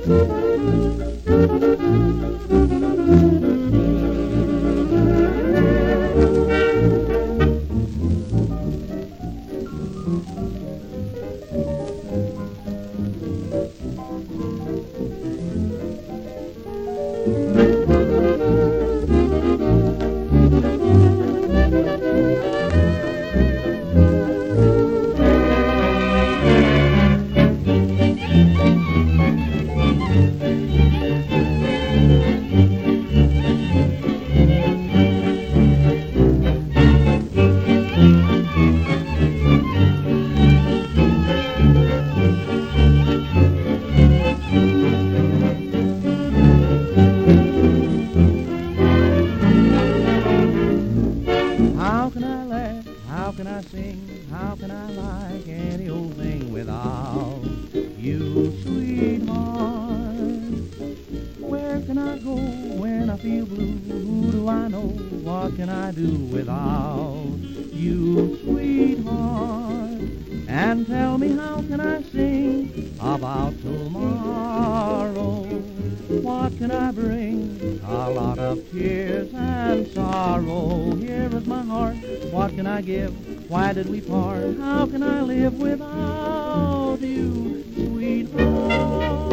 How can I laugh? How can I sing? How can I like any old thing without you, sweetheart? Where can I go when I feel blue? Who do I know? What can I do without you, sweetheart? And tell me, how can I sing about tomorrow? What can I bring? A lot of tears and sorrow. Here is my heart. What can I give? Why did we part? How can I live without you, sweetheart?